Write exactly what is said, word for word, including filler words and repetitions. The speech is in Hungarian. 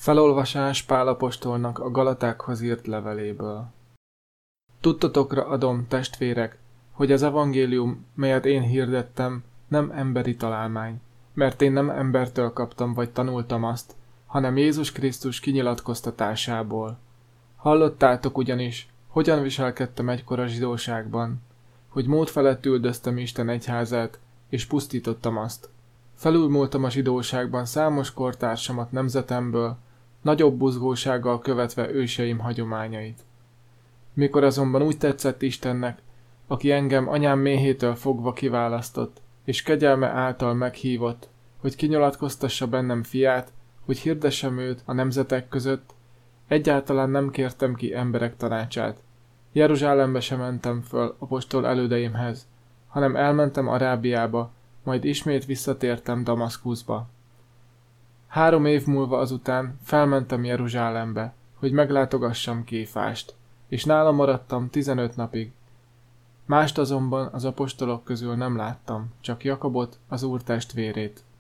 Felolvasás Pál apostolnak a Galatákhoz írt leveléből. Tudtotokra adom, testvérek, hogy az evangélium, melyet én hirdettem, nem emberi találmány, mert én nem embertől kaptam vagy tanultam azt, hanem Jézus Krisztus kinyilatkoztatásából. Hallottátok ugyanis, hogyan viselkedtem egykor a zsidóságban, hogy mód felett üldöztem Isten egyházát, és pusztítottam azt. Felülmúltam a zsidóságban számos kortársamat nemzetemből, nagyobb buzgósággal követve őseim hagyományait. Mikor azonban úgy tetszett Istennek, aki engem anyám méhétől fogva kiválasztott, és kegyelme által meghívott, hogy kinyilatkoztassa bennem fiát, hogy hirdessem őt a nemzetek között, egyáltalán nem kértem ki emberek tanácsát. Jeruzsálembe sem mentem föl apostol elődeimhez, hanem elmentem Arábiába, majd ismét visszatértem Damaszkuszba. Három év múlva azután felmentem Jeruzsálembe, hogy meglátogassam Kéfást, és nála maradtam tizenöt napig. Mást azonban az apostolok közül nem láttam, csak Jakabot, az Úr testvérét.